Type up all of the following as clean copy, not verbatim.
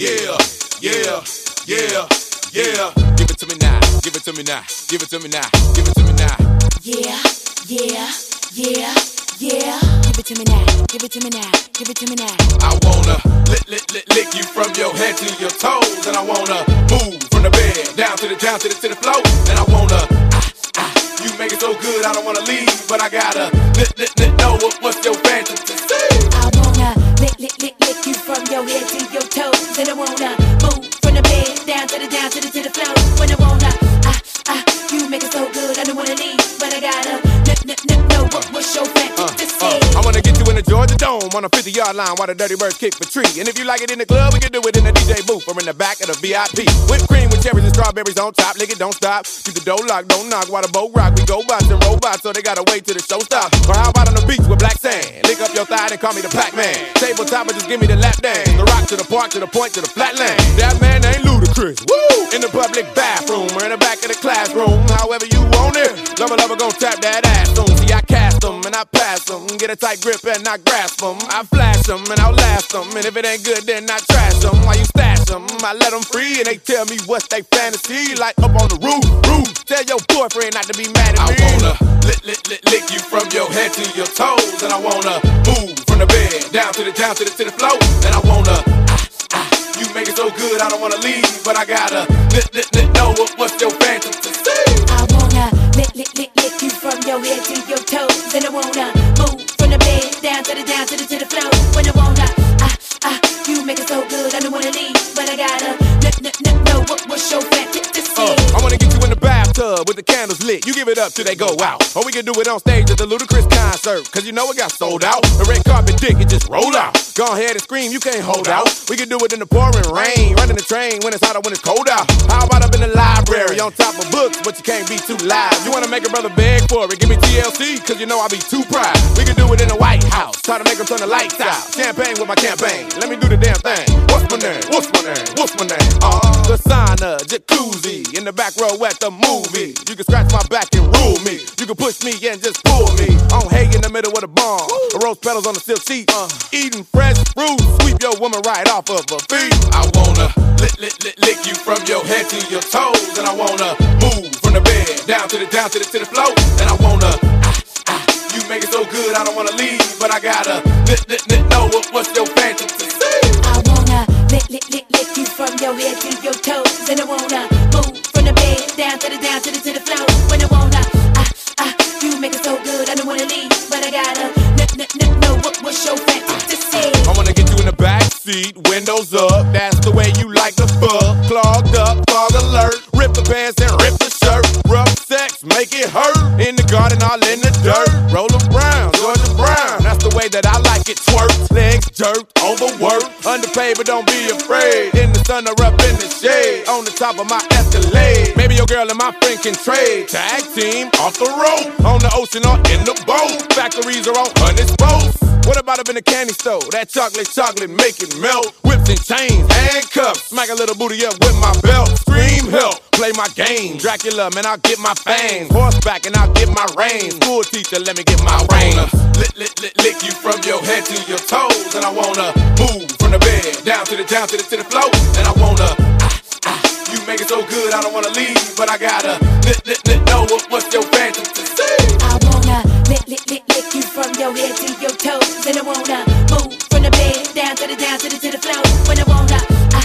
Yeah, yeah, yeah, yeah. Give it to me now, give it to me now, give it to me now, give it to me now. Yeah, yeah, yeah, yeah. Give it to me now, give it to me now, give it to me now. I wanna lick you from your head to your toes, and I wanna move from the bed down to the floor, and I wanna you make it so good I don't wanna leave, but I gotta know what's your fantasy. I wanna lick you from your head to your toes, and I wanna move from the bed down to the floor, when I wanna you make it so good I don't wanna leave, but I gotta know what's your fantasy. I wanna get you in the Georgia Dome on a 50-yard line while the Dirty Birds kick for tree. And if you like it in the club, we can do it in the DJ booth or in the back of the VIP. Whipped cream with cherries and strawberries on top. Lick it, don't stop. Keep the door locked, don't knock while the boat rock. We go bots and robots, so they gotta wait till the show stops. Or how about on the beach with black sand? Lick up your thigh and call me the Pac-Man. Tabletop and just give me the lap dance. The rock to the park, to the point, to the flatland. That man ain't ludicrous. Woo! In the public bathroom or in the back of the classroom. However you want it. Lover gon' tap that ass soon. See, I cast them and I pass them. Get a tight grip and I grasp them. I flash them and I'll last them. And if it ain't good, then I trash them. While you stash them, I let them free and they tell me what's they fantasy. Like up on the roof. Tell your boyfriend not to be mad at me. I wanna lick you from your head to your toes, and I wanna move from the bed down to the floor, and I wanna you make it so good I don't wanna leave, but I gotta know what's your fantasy. I wanna lick you from your head to your toes, and I wanna move from the bed down to the floor, when I wanna you make it so good I don't wanna leave, but I gotta know what's your fantasy. I wanna get you in the bathtub with the candles lit. You give it up till they go out. Or we can do it on stage at the Ludacris concert, cause you know it got sold out. The red carpet dick, it just roll out. Go ahead and scream, you can't hold out. We can do it in the pouring rain, running the train when it's hot or when it's cold out. How about up in the library on top of books, but you can't be too loud. You wanna make a brother beg for it, give me TLC, cause you know I be too proud. We can do it in the White House, try to make them turn the lights out. Champagne with my campaign, let me do the damn thing. What's my name? What's my name? What's my name? The sauna, jacuzzi, in the back row at the movie. You can scratch my back and rule me. You can push me and just pull me. On hay in the middle of the barn, the rose petals on the silk sheet. Eating fresh fruit, sweep your woman right off of her feet. I wanna lick you from your head to your toes, and I wanna move from the bed down to the floor, and I wanna you make it so good I don't wanna leave, but I gotta know what's your fantasy. I wanna lick you from your head to your toes, and I wanna move from the bed down to the floor, when I wanna you make it so good I don't wanna leave, but I gotta know what's your fantasy. I wanna get you in the back seat, windows up, that's the way you like the fuck. Clogged up, fog alert, rip the pants and rip the shirt. Rough sex, make it hurt. In the garden, all in the dirt. Roller Brown, Georgia Brown, that's the way that I like it. Twerk, legs jerked, overworked, underpaid but don't be afraid. In the sun or up in the shade, on the top of my Escalade. Maybe your girl and my friend can trade. Tag team, off the road, on the ocean or in the boat. Factories are on honest boats. What about up in the candy store? That chocolate make it melt. Whips and chains, handcuffs, smack a little booty up with my belt. Scream help, play my game. Dracula, man, I'll get my fangs. Horseback and I'll get my reins. School teacher, let me get my reins. Lick you from your head to your toes, and I wanna move from the bed down to the floor, and I wanna you make it so good I don't wanna leave, but I gotta know what's your fantasy. I wanna lick you from your head to your toes, and I wanna move from the bed down to the floor, when I wanna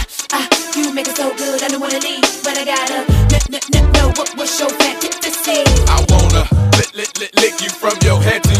you make it so good I don't wanna leave, but I gotta know what's your fantasy. I wanna lick you from your head to